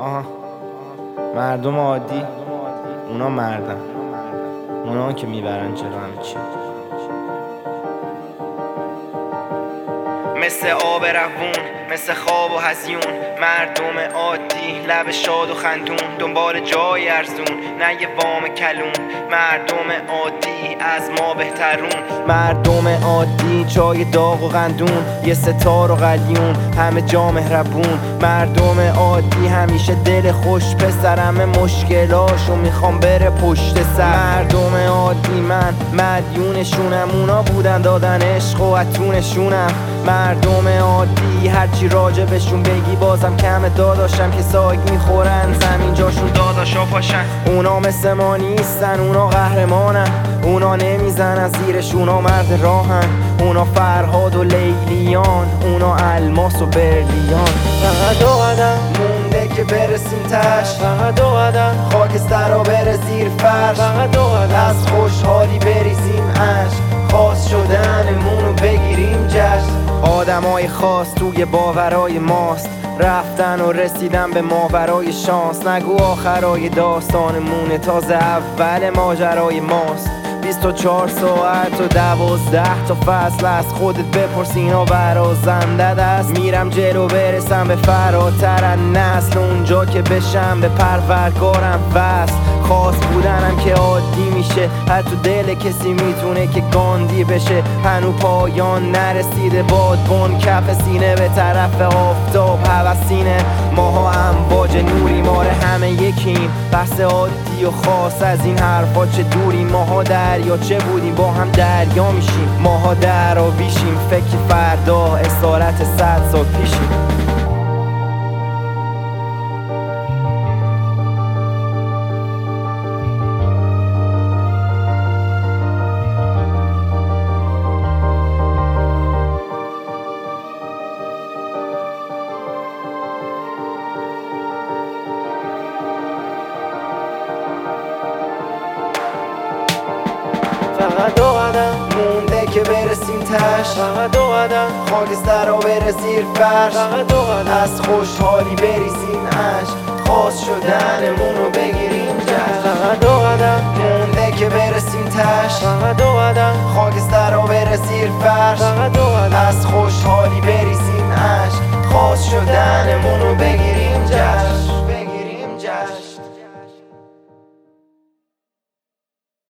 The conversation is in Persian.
مردم عادی اونا مردن، اونا که میبرن جلو همه چی. مثل آب روون، مثل خواب و هزیون، مردم عادی لب شاد و خندون، دنبال جای ارزون نه یه وام کلون. مردم عادی از ما بهترون، مردم عادی چای داغ و قندون، یه ستار و قلیون همه جا مهربون. مردم عادی همیشه دل خوش، پسرم مشکلاشو میخوام بره پشت سر. مردم عادی من مدیونشونم، اونا بودن دادن عشق و اتونشونم. مردم عادی هرچی راجع بهشون بگی بازم کمه، داداشم که ساگ میخورن زمین جاشون داداشا پاشن. اونا مثل ما نیستن، اونا قهرمانن، اونا نمیزنن زیرش، اونا مرد راهن. اونا فرهاد و لیلیان، اونا الماس و برلیان. فقط 2 قدم مونده که برسیم تش، فقط 2 قدم خاکسترها بره زیر فرش، فقط 2 قدم از خوشحالی بریزیم عشق، خاص شدنمونو بگیریم جشن. آدمای خاص توی باورای ماست، رفتن و رسیدن به ماورای شانس. نگو آخرای داستانمونه، تازه اول ماجرای ماست. 24 ساعت و 12 تا فصل از خودت بپرس، اینا برازنده است. میرم جلو برسم به فراتر از نسل، اونجا که بشم به پروردگارم وصل. خاص بودنم که عادی میشه، حتی دل کسی میتونه که گاندی بشه. هنو پایان نرسیده بادبان کف سینه به طرف آفتاب هوسینه. ماها امواج نوری، ماره همه یکیم، بحث عادی و خاص از این حرفا چه دوری. ماها دریا چه بودیم با هم دریا میشیم، ماها دراویشیم، فکر فردا اسارت 100 سال پیشیم. فقط 2 قدم مونده که برسیم تش، فقط 2 قدم خاکسترها بره زیر فرش، فقط 2 قدم از خوشحالی بریزیم عشق، خاص شدنمونو بگیریم جشن. فقط 2 قدم مونده که برسیم تش، فقط 2 قدم خاکسترها بره زیر فرش، فقط 2 قدم از خوشحالی بریزیم عشق، خاص شدنمونو بگیریم جشن.